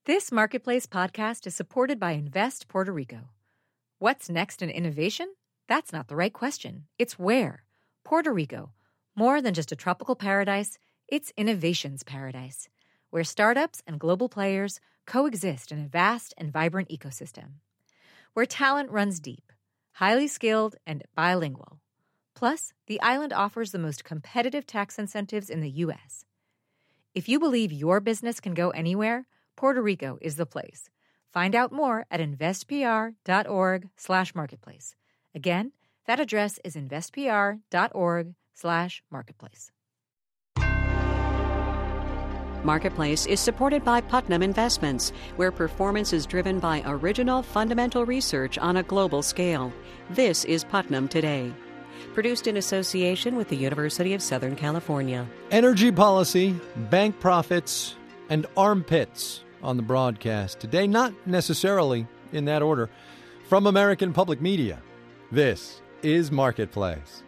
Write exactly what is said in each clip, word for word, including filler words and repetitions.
This Marketplace podcast is supported by Invest Puerto Rico. What's next in innovation? That's not the right question. It's where. Puerto Rico. More than just a tropical paradise, it's innovation's paradise, where startups and global players coexist in a vast and vibrant ecosystem. Where talent runs deep, highly skilled, and bilingual. Plus, the island offers the most competitive tax incentives in the U S. If you believe your business can go anywhere, Puerto Rico is the place. Find out more at investpr.org slash marketplace. Again, that address is investpr.org slash marketplace. Marketplace is supported by Putnam Investments, where performance is driven by original fundamental research on a global scale. This is Putnam Today. Produced in association with the University of Southern California. Energy policy, bank profits, and armpits on the broadcast today, not necessarily in that order. From American Public Media, this is Marketplace.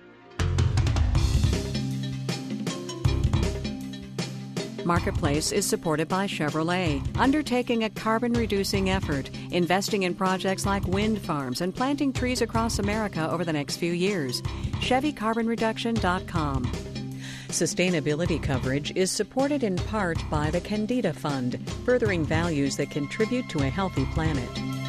Marketplace is supported by Chevrolet, undertaking a carbon-reducing effort, investing in projects like wind farms and planting trees across America over the next few years. Chevy Carbon Reduction dot com. Sustainability coverage is supported in part by the Candida Fund, furthering values that contribute to a healthy planet.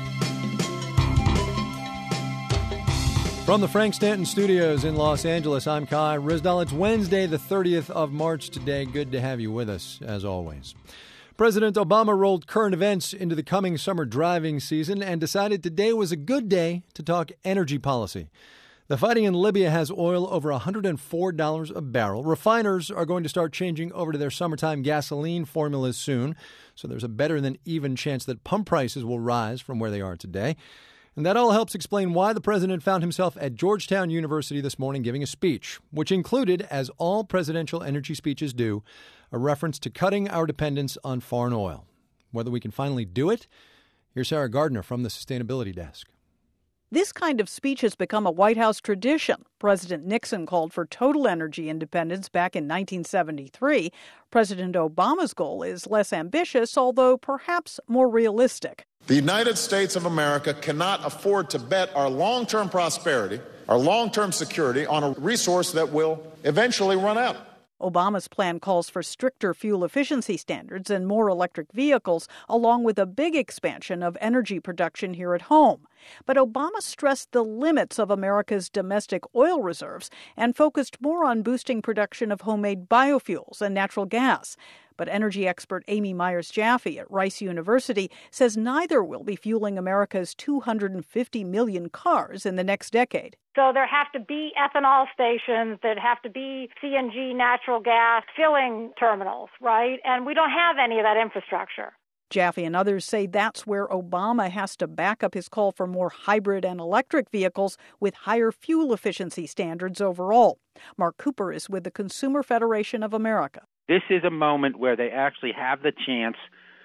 From the Frank Stanton Studios in Los Angeles, I'm Kai Ryssdal. It's Wednesday, the thirtieth of March today. Good to have you with us, as always. President Obama rolled current events into the coming summer driving season and decided today was a good day to talk energy policy. The fighting in Libya has oil over one hundred four dollars a barrel. Refiners are going to start changing over to their summertime gasoline formulas soon, so there's a better than even chance that pump prices will rise from where they are today. And that all helps explain why the president found himself at Georgetown University this morning giving a speech, which included, as all presidential energy speeches do, a reference to cutting our dependence on foreign oil. Whether we can finally do it? Here's Sarah Gardner from the Sustainability Desk. This kind of speech has become a White House tradition. President Nixon called for total energy independence back in nineteen seventy-three. President Obama's goal is less ambitious, although perhaps more realistic. The United States of America cannot afford to bet our long-term prosperity, our long-term security on a resource that will eventually run out. Obama's plan calls for stricter fuel efficiency standards and more electric vehicles, along with a big expansion of energy production here at home. But Obama stressed the limits of America's domestic oil reserves and focused more on boosting production of homemade biofuels and natural gas. But energy expert Amy Myers Jaffe at Rice University says neither will be fueling America's two hundred fifty million cars in the next decade. So there have to be ethanol stations, there have to be C N G natural gas filling terminals, right? And we don't have any of that infrastructure. Jaffe and others say that's where Obama has to back up his call for more hybrid and electric vehicles with higher fuel efficiency standards overall. Mark Cooper is with the Consumer Federation of America. This is a moment where they actually have the chance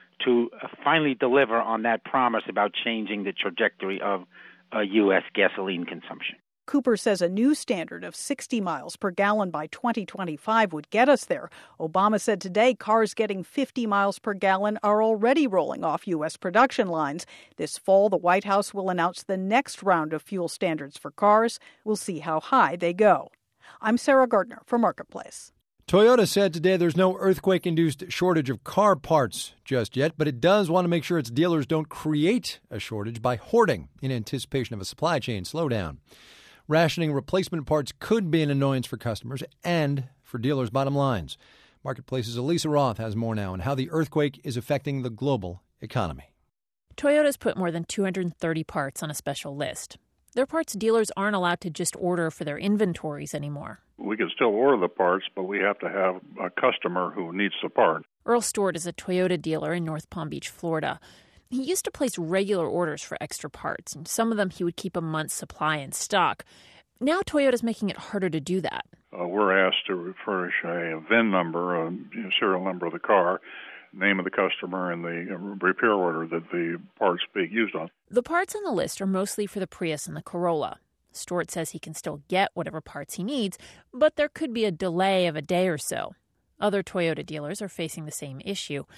to finally deliver on that promise about changing the trajectory of uh, U S gasoline consumption. Cooper says a new standard of sixty miles per gallon by twenty twenty-five would get us there. Obama said today cars getting fifty miles per gallon are already rolling off U S production lines. This fall, the White House will announce the next round of fuel standards for cars. We'll see how high they go. I'm Sarah Gardner for Marketplace. Toyota said today there's no earthquake-induced shortage of car parts just yet, but it does want to make sure its dealers don't create a shortage by hoarding in anticipation of a supply chain slowdown. Rationing replacement parts could be an annoyance for customers and for dealers' bottom lines. Marketplace's Elisa Roth has more now on how the earthquake is affecting the global economy. Toyota's put more than two hundred thirty parts on a special list. Their parts dealers aren't allowed to just order for their inventories anymore. We can still order the parts, but we have to have a customer who needs the part. Earl Stewart is a Toyota dealer in North Palm Beach, Florida. He used to place regular orders for extra parts, and some of them he would keep a month's supply in stock. Now Toyota's making it harder to do that. Uh, we're asked to furnish a V I N number, a serial number of the car, name of the customer, and the repair order that the parts be used on. The parts on the list are mostly for the Prius and the Corolla. Stewart says he can still get whatever parts he needs, but there could be a delay of a day or so. Other Toyota dealers are facing the same issue.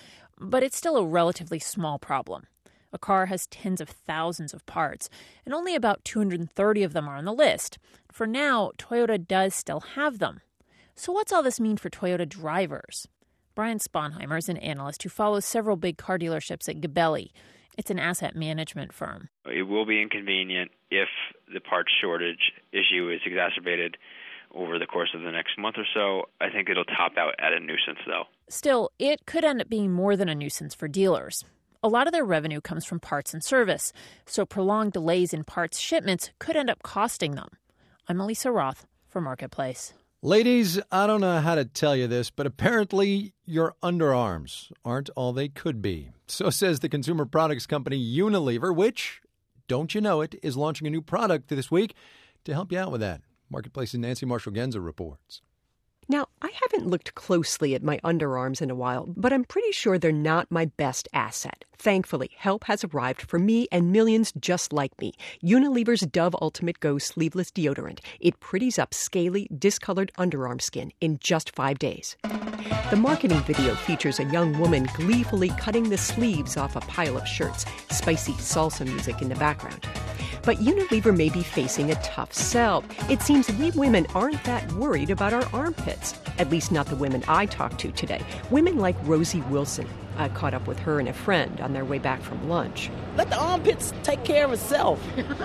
but it's still a relatively small problem. A car has tens of thousands of parts, and only about two hundred thirty of them are on the list. For now, Toyota does still have them. So what's all this mean for Toyota drivers? Brian Sponheimer is an analyst who follows several big car dealerships at Gabelli. It's an asset management firm. It will be inconvenient if the parts shortage issue is exacerbated over the course of the next month or so. I think it'll top out at a nuisance, though. Still, it could end up being more than a nuisance for dealers. A lot of their revenue comes from parts and service, so prolonged delays in parts shipments could end up costing them. I'm Elisa Roth for Marketplace. Ladies, I don't know how to tell you this, but apparently your underarms aren't all they could be. So says the consumer products company Unilever, which, don't you know it, is launching a new product this week to help you out with that. Marketplace's Nancy Marshall-Genzer reports. Now, I haven't looked closely at my underarms in a while, but I'm pretty sure they're not my best asset. Thankfully, help has arrived for me and millions just like me. Unilever's Dove Ultimate Go sleeveless deodorant. It pretties up scaly, discolored underarm skin in just five days. The marketing video features a young woman gleefully cutting the sleeves off a pile of shirts, spicy salsa music in the background. But Unilever may be facing a tough sell. It seems we women aren't that worried about our armpits. At least not the women I talked to today. Women like Rosie Wilson. I caught up with her and a friend on their way back from lunch. Let the armpits take care of itself.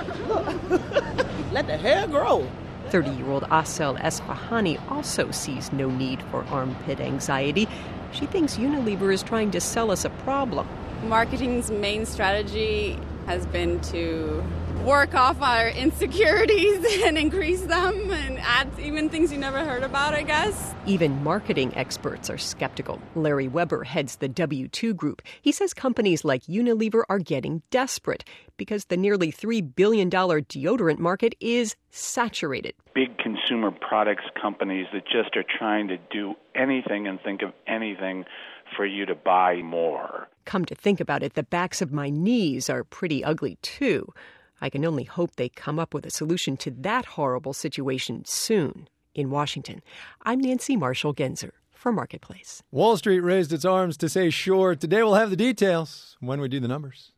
Let the hair grow. thirty-year-old Asel Esfahani also sees no need for armpit anxiety. She thinks Unilever is trying to sell us a problem. Marketing's main strategy has been to work off our insecurities and increase them and add even things you never heard about, I guess. Even marketing experts are skeptical. Larry Weber heads the W two Group. He says companies like Unilever are getting desperate because the nearly three billion dollars deodorant market is saturated. Big consumer products companies that just are trying to do anything and think of anything for you to buy more. Come to think about it, the backs of my knees are pretty ugly, too. I can only hope they come up with a solution to that horrible situation soon. In Washington, I'm Nancy Marshall-Genzer for Marketplace. Wall Street raised its arms to say sure. Today we'll have the details when we do the numbers.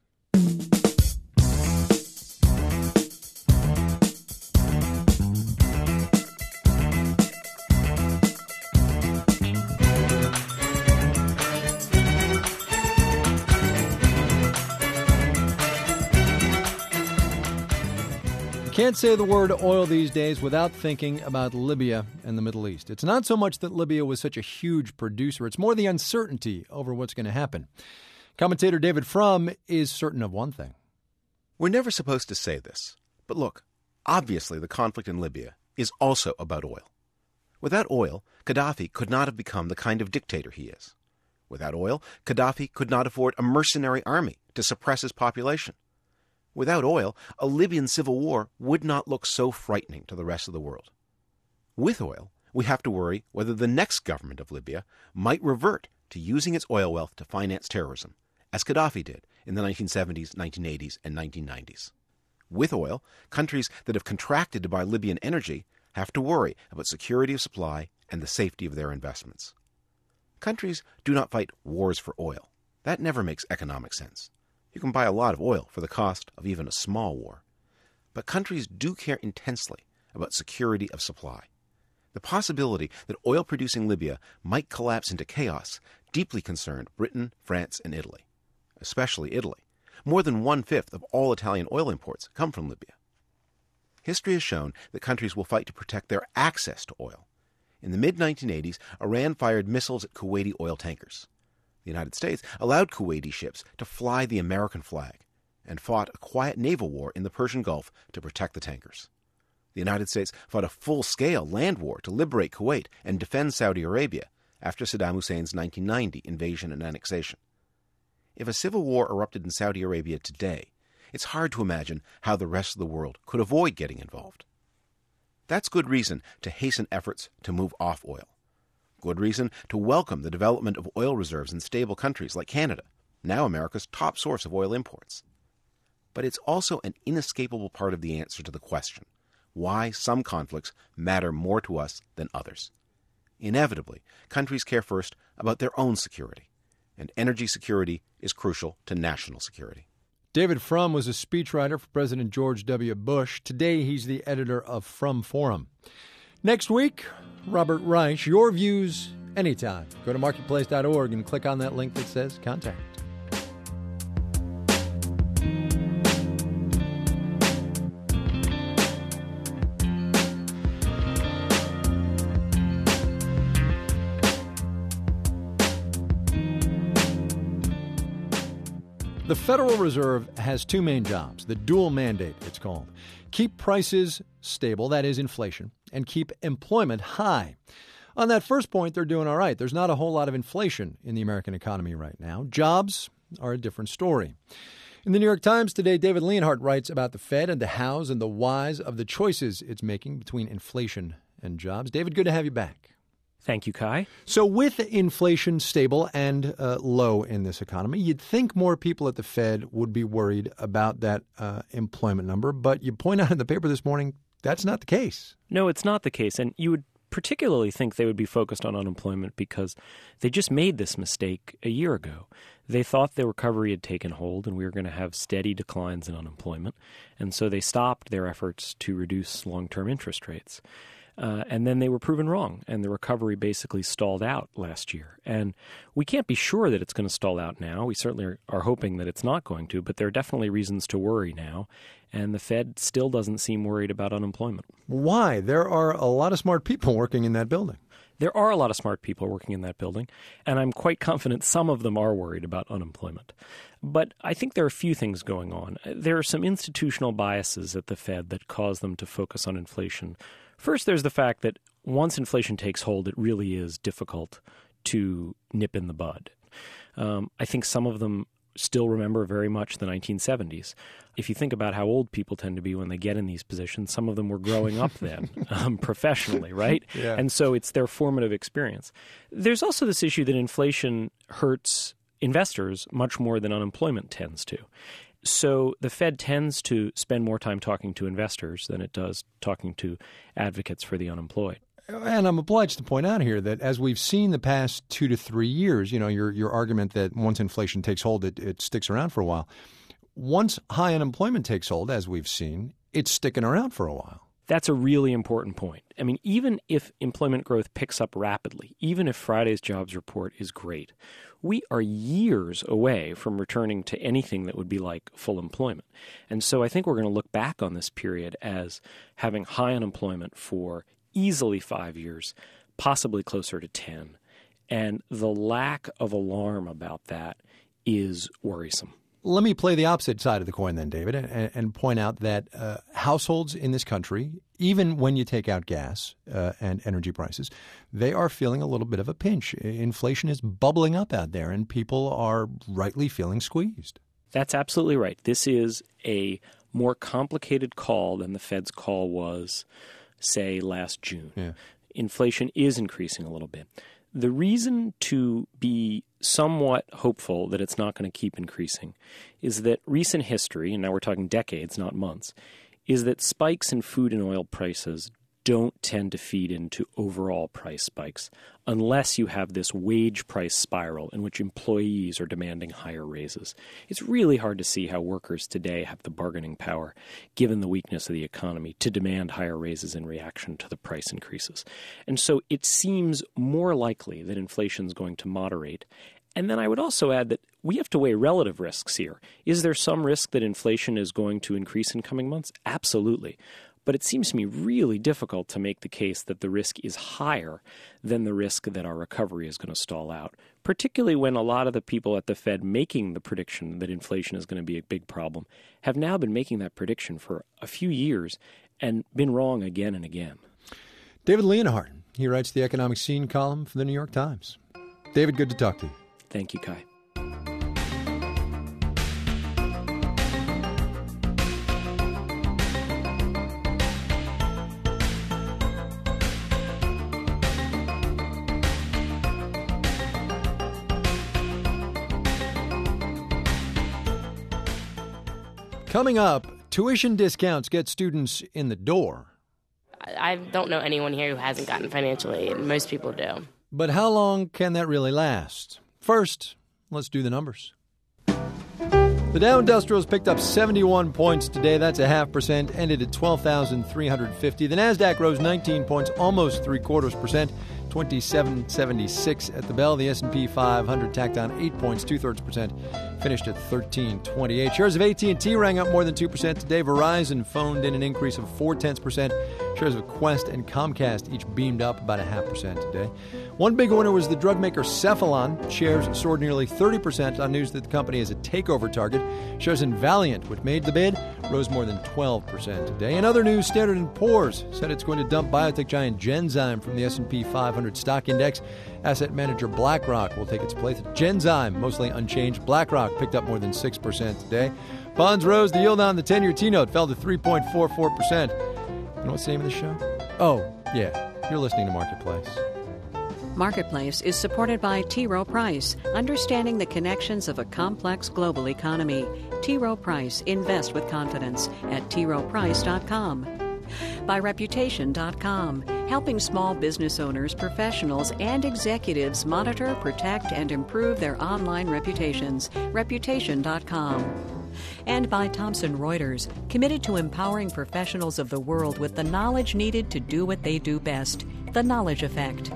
Can't say the word oil these days without thinking about Libya and the Middle East. It's not so much that Libya was such a huge producer. It's more the uncertainty over what's going to happen. Commentator David Frum is certain of one thing. We're never supposed to say this, but look, obviously the conflict in Libya is also about oil. Without oil, Gaddafi could not have become the kind of dictator he is. Without oil, Gaddafi could not afford a mercenary army to suppress his population. Without oil, a Libyan civil war would not look so frightening to the rest of the world. With oil, we have to worry whether the next government of Libya might revert to using its oil wealth to finance terrorism, as Gaddafi did in the nineteen seventies, nineteen eighties, and nineteen nineties. With oil, countries that have contracted to buy Libyan energy have to worry about security of supply and the safety of their investments. Countries do not fight wars for oil. That never makes economic sense. You can buy a lot of oil for the cost of even a small war. But countries do care intensely about security of supply. The possibility that oil-producing Libya might collapse into chaos deeply concerned Britain, France, and Italy, especially Italy. More than one-fifth of all Italian oil imports come from Libya. History has shown that countries will fight to protect their access to oil. In the mid nineteen eighties, Iran fired missiles at Kuwaiti oil tankers. The United States allowed Kuwaiti ships to fly the American flag and fought a quiet naval war in the Persian Gulf to protect the tankers. The United States fought a full-scale land war to liberate Kuwait and defend Saudi Arabia after Saddam Hussein's nineteen ninety invasion and annexation. If a civil war erupted in Saudi Arabia today, it's hard to imagine how the rest of the world could avoid getting involved. That's good reason to hasten efforts to move off oil. Good reason to welcome the development of oil reserves in stable countries like Canada, now America's top source of oil imports. But it's also an inescapable part of the answer to the question why some conflicts matter more to us than others. Inevitably, countries care first about their own security, and energy security is crucial to national security. David Frum was a speechwriter for President George W. Bush. Today, he's the editor of Frum Forum. Next week, Robert Reich. Your views anytime. Go to marketplace dot org and click on that link that says Contact. The Federal Reserve has two main jobs, the dual mandate, it's called. Keep prices stable, that is inflation, and keep employment high. On that first point, they're doing all right. There's not a whole lot of inflation in the American economy right now. Jobs are a different story. In the New York Times today, David Leonhardt writes about the Fed and the hows and the whys of the choices it's making between inflation and jobs. David, good to have you back. Thank you, Kai. So with inflation stable and uh, low in this economy, you'd think more people at the Fed would be worried about that uh, employment number. But you point out in the paper this morning, that's not the case. No, it's not the case. And you would particularly think they would be focused on unemployment because they just made this mistake a year ago. They thought the recovery had taken hold and we were going to have steady declines in unemployment. And so they stopped their efforts to reduce long-term interest rates. Uh, and then they were proven wrong, and the recovery basically stalled out last year. And we can't be sure that it's going to stall out now. We certainly are, are hoping that it's not going to, but there are definitely reasons to worry now. And the Fed still doesn't seem worried about unemployment. Why? There are a lot of smart people working in that building. There are a lot of smart people working in that building, and I'm quite confident some of them are worried about unemployment. But I think there are a few things going on. There are some institutional biases at the Fed that cause them to focus on inflation. First, there's the fact that once inflation takes hold, it really is difficult to nip in the bud. Um, I think some of them still remember very much the nineteen seventies. If you think about how old people tend to be when they get in these positions, some of them were growing up then um, professionally, right? Yeah. And so it's their formative experience. There's also this issue that inflation hurts investors much more than unemployment tends to. So the Fed tends to spend more time talking to investors than it does talking to advocates for the unemployed. And I'm obliged to point out here that as we've seen the past two to three years, you know, your your argument that once inflation takes hold, it, it sticks around for a while. Once high unemployment takes hold, as we've seen, it's sticking around for a while. That's a really important point. I mean, even if employment growth picks up rapidly, even if Friday's jobs report is great, we are years away from returning to anything that would be like full employment. And so I think we're going to look back on this period as having high unemployment for easily five years, possibly closer to ten. And the lack of alarm about that is worrisome. Let me play the opposite side of the coin then, David, and, and point out that uh, households in this country, even when you take out gas uh, and energy prices, they are feeling a little bit of a pinch. Inflation is bubbling up out there, and people are rightly feeling squeezed. That's absolutely right. This is a more complicated call than the Fed's call was, say, last June. Yeah. Inflation is increasing a little bit. The reason to be somewhat hopeful that it's not going to keep increasing is that recent history, and now we're talking decades, not months, is that spikes in food and oil prices don't tend to feed into overall price spikes unless you have this wage price spiral in which employees are demanding higher raises. It's really hard to see how workers today have the bargaining power, given the weakness of the economy, to demand higher raises in reaction to the price increases. And so it seems more likely that inflation is going to moderate. And then I would also add that we have to weigh relative risks here. Is there some risk that inflation is going to increase in coming months? Absolutely. But it seems to me really difficult to make the case that the risk is higher than the risk that our recovery is going to stall out, particularly when a lot of the people at the Fed making the prediction that inflation is going to be a big problem have now been making that prediction for a few years and been wrong again and again. David Leonhardt, he writes the Economic Scene column for the New York Times. David, good to talk to you. Thank you, Kai. Coming up, tuition discounts get students in the door. I don't know anyone here who hasn't gotten financial aid. Most people do. But how long can that really last? First, Let's do the numbers. The Dow Industrials picked up seventy-one points today. That's a half percent, ended at twelve thousand three hundred fifty. The NASDAQ rose nineteen points, almost three quarters percent, twenty-seven seventy-six at the bell. The S and P five hundred tacked on eight points, two-thirds percent, finished at thirteen twenty-eight. Shares of A T and T rang up more than two percent today. Verizon phoned in an increase of four-tenths percent. Shares of Quest and Comcast each beamed up about a half percent today. One big winner was the drug maker Cephalon. Shares soared nearly thirty percent on news that the company is a takeover target. Shares in Valiant, which made the bid, rose more than twelve percent today. In other news, Standard and Poor's said it's going to dump biotech giant Genzyme from the S and P five hundred stock index. Asset manager BlackRock will take its place. Genzyme, mostly unchanged. BlackRock picked up more than six percent today. Bonds rose. The yield on the ten-year T-note fell to three point four four percent. You know what's the name of the show? Oh, yeah. You're listening to Marketplace. Marketplace is supported by T. Rowe Price, understanding the connections of a complex global economy. T. Rowe Price, invest with confidence at t rowe price dot com. By reputation dot com, helping small business owners, professionals, and executives monitor, protect, and improve their online reputations. reputation dot com. And by Thomson Reuters, committed to empowering professionals of the world with the knowledge needed to do what they do best. The Knowledge Effect.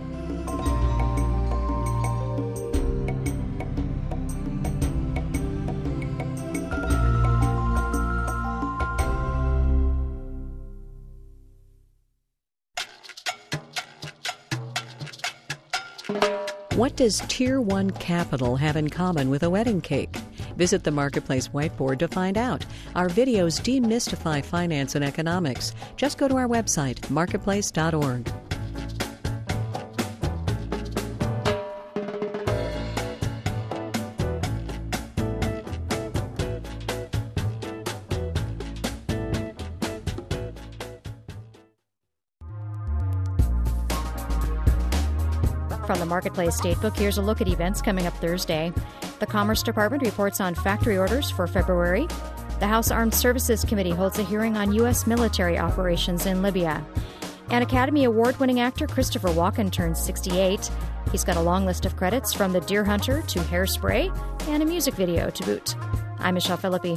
What does Tier one Capital have in common with a wedding cake? Visit the Marketplace whiteboard to find out. Our videos demystify finance and economics. Just go to our website, marketplace dot org. From the Marketplace Statebook, here's a look at events coming up Thursday. The Commerce Department reports on factory orders for February. The House Armed Services Committee holds a hearing on U S military operations in Libya. And Academy Award-winning actor Christopher Walken turns sixty-eight. He's got a long list of credits from The Deer Hunter to Hairspray and a music video to boot. I'm Michelle Philippi.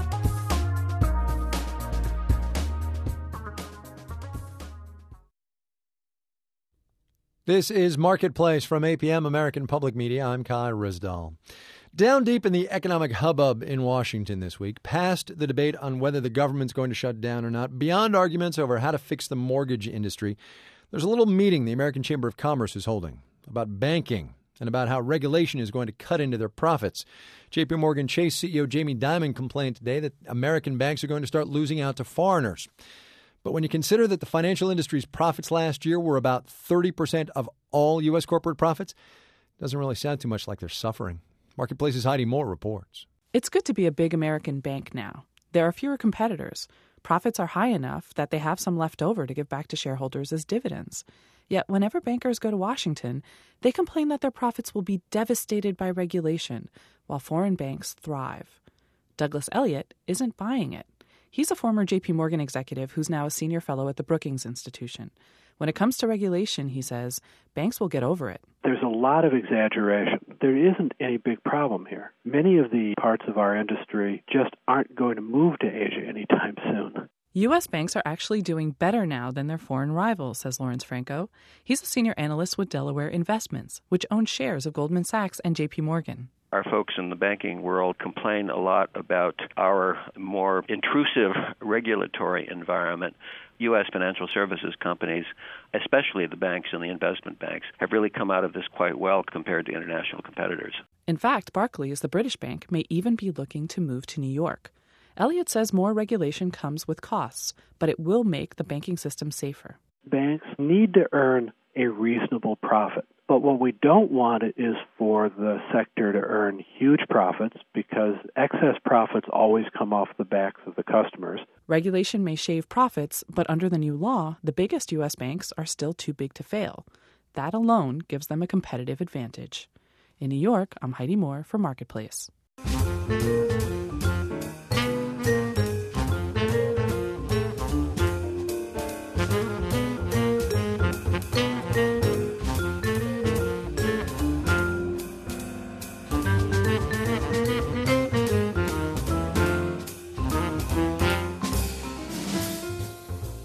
This is Marketplace from A P M American Public Media. I'm Kai Rizdal. Down deep in the economic hubbub in Washington this week, past the debate on whether the government's going to shut down or not, beyond arguments over how to fix the mortgage industry, there's a little meeting the American Chamber of Commerce is holding about banking and about how regulation is going to cut into their profits. J P Morgan Chase C E O Jamie Dimon complained today that American banks are going to start losing out to foreigners. But when you consider that the financial industry's profits last year were about thirty percent of all U S corporate profits, it doesn't really sound too much like they're suffering. Marketplace's Heidi Moore reports. It's good to be a big American bank now. There are fewer competitors. Profits are high enough that they have some left over to give back to shareholders as dividends. Yet whenever bankers go to Washington, they complain that their profits will be devastated by regulation, while foreign banks thrive. Douglas Elliott isn't buying it. He's a former J P Morgan executive who's now a senior fellow at the Brookings Institution. When it comes to regulation, he says, banks will get over it. There's a lot of exaggeration. There isn't any big problem here. Many of the parts of our industry just aren't going to move to Asia anytime soon. U S banks are actually doing better now than their foreign rivals, says Lawrence Franco. He's a senior analyst with Delaware Investments, which owns shares of Goldman Sachs and J P Morgan. Our folks in the banking world complain a lot about our more intrusive regulatory environment. U S financial services companies, especially the banks and the investment banks, have really come out of this quite well compared to international competitors. In fact, Barclays, the British bank, may even be looking to move to New York. Elliott says more regulation comes with costs, but it will make the banking system safer. Banks need to earn a reasonable profit. But what we don't want is for the sector to earn huge profits because excess profits always come off the backs of the customers. Regulation may shave profits, but under the new law, the biggest U S banks are still too big to fail. That alone gives them a competitive advantage. In New York, I'm Heidi Moore for Marketplace.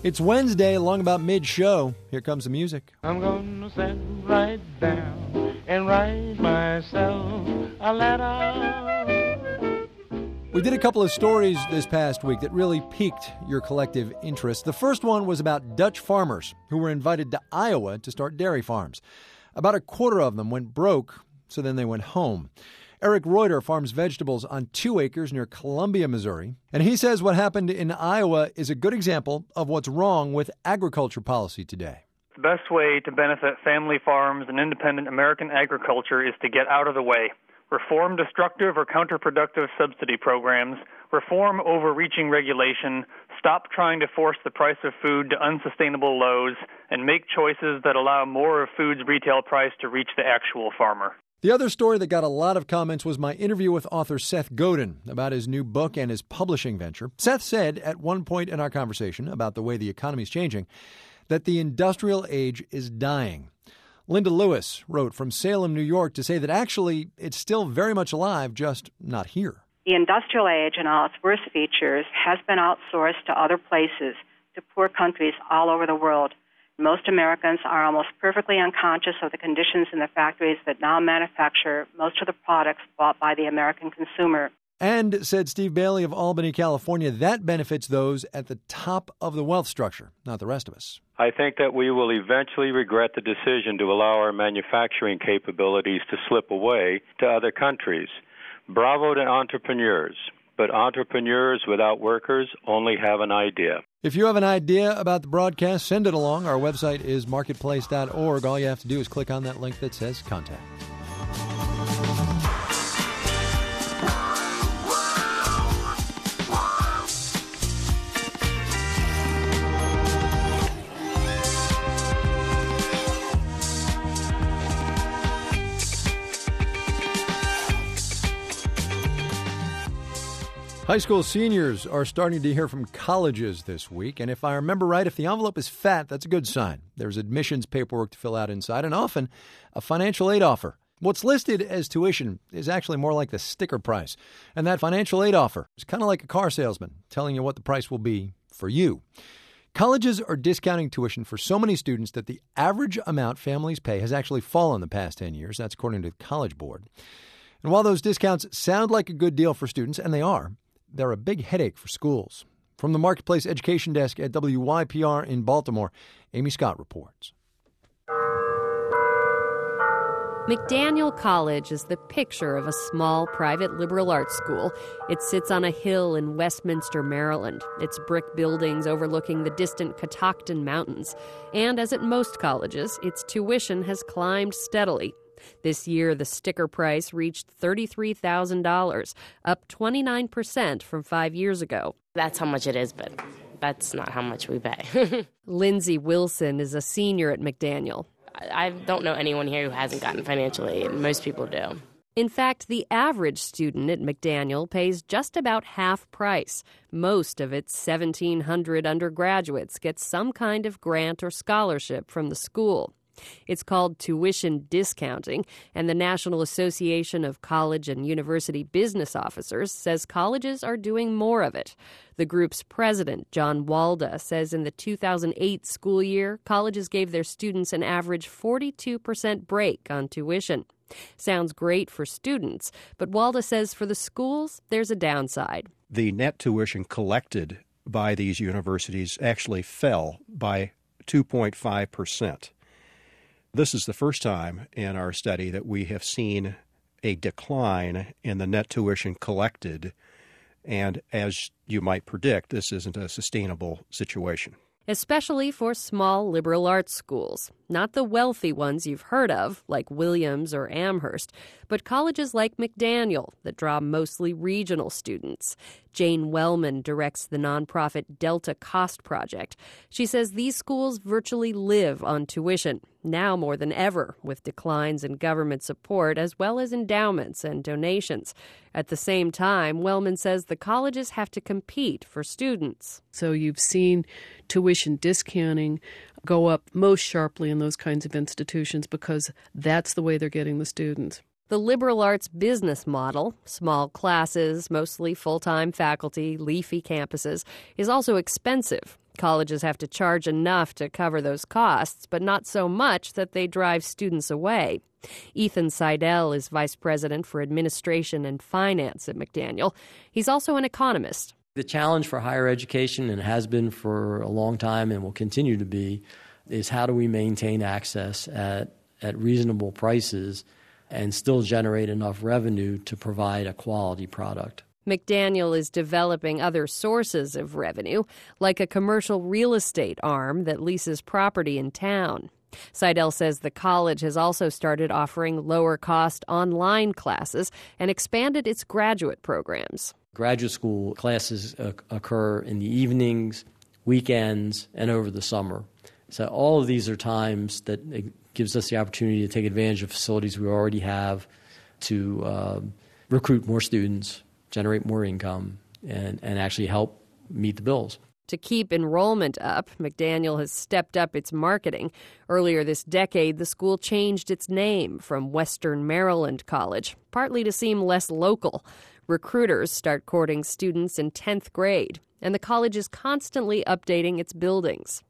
It's Wednesday, along about mid-show. Here comes the music. I'm gonna sit right down and write myself a letter. We did a couple of stories this past week that really piqued your collective interest. The first one was about Dutch farmers who were invited to Iowa to start dairy farms. About a quarter of them went broke, so then they went home. Eric Reuter farms vegetables on two acres near Columbia, Missouri, and he says what happened in Iowa is a good example of what's wrong with agriculture policy today. The best way to benefit family farms and independent American agriculture is to get out of the way. Reform destructive or counterproductive subsidy programs, reform overreaching regulation, stop trying to force the price of food to unsustainable lows, and make choices that allow more of food's retail price to reach the actual farmer. The other story that got a lot of comments was my interview with author Seth Godin about his new book and his publishing venture. Seth said at one point in our conversation about the way the economy is changing that the industrial age is dying. Linda Lewis wrote from Salem, New York, to say that actually it's still very much alive, just not here. The industrial age and all its worst features has been outsourced to other places, to poor countries all over the world. Most Americans are almost perfectly unconscious of the conditions in the factories that now manufacture most of the products bought by the American consumer. And, said Steve Bailey of Albany, California, that benefits those at the top of the wealth structure, not the rest of us. I think that we will eventually regret the decision to allow our manufacturing capabilities to slip away to other countries. Bravo to entrepreneurs, but entrepreneurs without workers only have an idea. If you have an idea about the broadcast, send it along. Our website is marketplace dot org. All you have to do is click on that link that says Contact. High school seniors are starting to hear from colleges this week, and if I remember right, if the envelope is fat, that's a good sign. There's admissions paperwork to fill out inside, and often a financial aid offer. What's listed as tuition is actually more like the sticker price, and that financial aid offer is kind of like a car salesman telling you what the price will be for you. Colleges are discounting tuition for so many students that the average amount families pay has actually fallen the past ten years. That's according to the College Board. And while those discounts sound like a good deal for students, and they are, they're a big headache for schools. From the Marketplace Education Desk at W Y P R in Baltimore, Amy Scott reports. McDaniel College is the picture of a small private liberal arts school. It sits on a hill in Westminster, Maryland. Its brick buildings overlooking the distant Catoctin Mountains. And as at most colleges, its tuition has climbed steadily. This year, the sticker price reached thirty-three thousand dollars, up twenty-nine percent from five years ago. That's how much it is, but that's not how much we pay. Lindsay Wilson is a senior at McDaniel. I don't know anyone here who hasn't gotten financial aid. Most people do. In fact, the average student at McDaniel pays just about half price. Most of its seventeen hundred undergraduates get some kind of grant or scholarship from the school. It's called tuition discounting, and the National Association of College and University Business Officers says colleges are doing more of it. The group's president, John Walda, says in the two thousand eight school year, colleges gave their students an average forty-two percent break on tuition. Sounds great for students, but Walda says for the schools, there's a downside. The net tuition collected by these universities actually fell by two point five percent. This is the first time in our study that we have seen a decline in the net tuition collected, and as you might predict, this isn't a sustainable situation. Especially for small liberal arts schools. Not the wealthy ones you've heard of, like Williams or Amherst, but colleges like McDaniel that draw mostly regional students. Jane Wellman directs the nonprofit Delta Cost Project. She says these schools virtually live on tuition, now more than ever, with declines in government support as well as endowments and donations. At the same time, Wellman says the colleges have to compete for students. So you've seen tuition discounting go up most sharply in those kinds of institutions because that's the way they're getting the students. The liberal arts business model, small classes, mostly full-time faculty, leafy campuses, is also expensive. Colleges have to charge enough to cover those costs, but not so much that they drive students away. Ethan Seidel is vice president for administration and finance at McDaniel. He's also an economist. The challenge for higher education, and has been for a long time and will continue to be, is how do we maintain access at, at reasonable prices and still generate enough revenue to provide a quality product. McDaniel is developing other sources of revenue, like a commercial real estate arm that leases property in town. Seidel says the college has also started offering lower-cost online classes and expanded its graduate programs. Graduate school classes uh, occur in the evenings, weekends, and over the summer. So all of these are times that it gives us the opportunity to take advantage of facilities we already have to uh, recruit more students, generate more income, and, and actually help meet the bills. To keep enrollment up, McDaniel has stepped up its marketing. Earlier this decade, the school changed its name from Western Maryland College, partly to seem less local. Recruiters start courting students in tenth grade, and the college is constantly updating its buildings.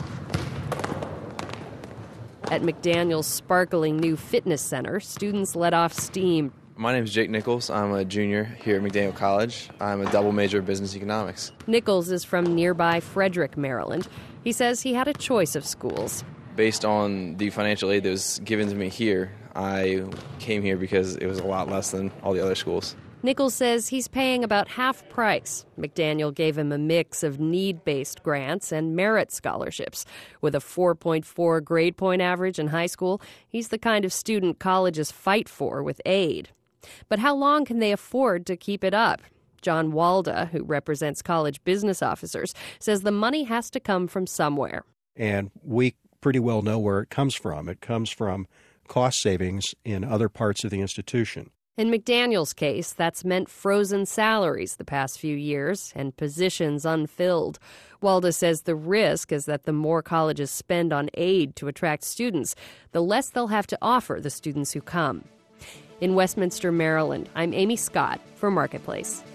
At McDaniel's sparkling new fitness center, students let off steam. My name is Jake Nichols. I'm a junior here at McDaniel College. I'm a double major of business economics. Nichols is from nearby Frederick, Maryland. He says he had a choice of schools. Based on the financial aid that was given to me here, I came here because it was a lot less than all the other schools. Nichols says he's paying about half price. McDaniel gave him a mix of need-based grants and merit scholarships. With a four point four grade point average in high school, he's the kind of student colleges fight for with aid. But how long can they afford to keep it up? John Walda, who represents college business officers, says the money has to come from somewhere. And we pretty well know where it comes from. It comes from cost savings in other parts of the institution. In McDaniel's case, that's meant frozen salaries the past few years and positions unfilled. Walda says the risk is that the more colleges spend on aid to attract students, the less they'll have to offer the students who come. In Westminster, Maryland, I'm Amy Scott for Marketplace.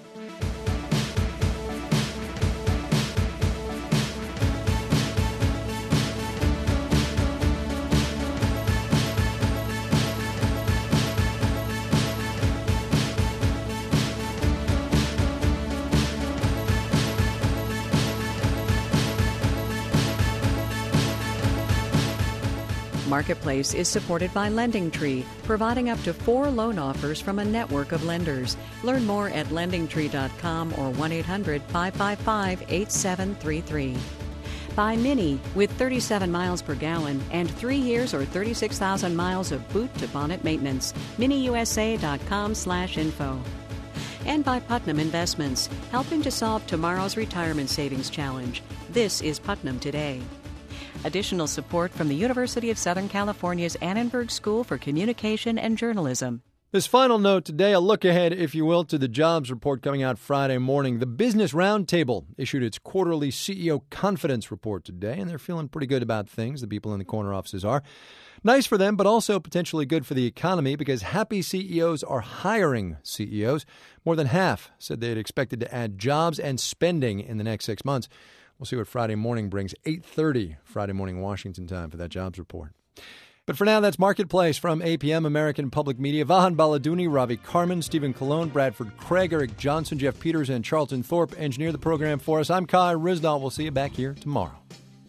Marketplace is supported by LendingTree, providing up to four loan offers from a network of lenders. Learn more at lending tree dot com or one eight hundred five five five eight seven three three. By Mini, with thirty-seven miles per gallon and three years or thirty-six thousand miles of boot-to-bonnet maintenance. mini u s a dot com slash info. And by Putnam Investments, helping to solve tomorrow's retirement savings challenge. This is Putnam Today. Additional support from the University of Southern California's Annenberg School for Communication and Journalism. This final note today, a look ahead, if you will, to the jobs report coming out Friday morning. The Business Roundtable issued its quarterly C E O confidence report today, and they're feeling pretty good about things. The people in the corner offices are. Nice for them, but also potentially good for the economy because happy C E Os are hiring C E Os. More than half said they had expected to add jobs and spending in the next six months. We'll see what Friday morning brings. eight thirty Friday morning Washington time for that jobs report. But for now, that's Marketplace from A P M American Public Media. Vahan Baladuni, Ravi Carmen, Stephen Colon, Bradford Craig, Eric Johnson, Jeff Peters, and Charlton Thorpe engineer the program for us. I'm Kai Ryssdal. We'll see you back here tomorrow.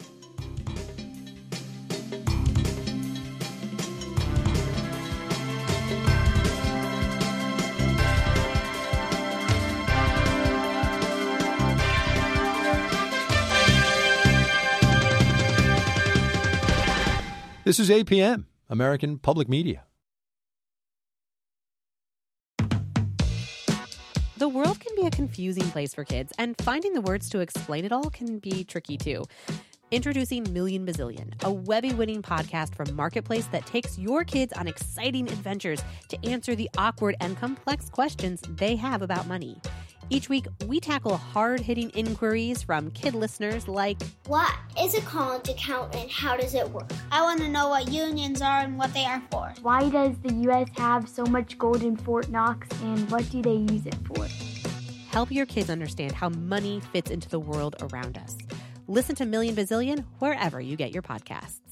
This is A P M, American Public Media. The world can be a confusing place for kids, and finding the words to explain it all can be tricky too. Introducing Million Bazillion, a Webby-winning podcast from Marketplace that takes your kids on exciting adventures to answer the awkward and complex questions they have about money. Each week, we tackle hard-hitting inquiries from kid listeners like, what is a college account and how does it work? I want to know what unions are and what they are for. Why does the U S have so much gold in Fort Knox and what do they use it for? Help your kids understand how money fits into the world around us. Listen to Million Bazillion wherever you get your podcasts.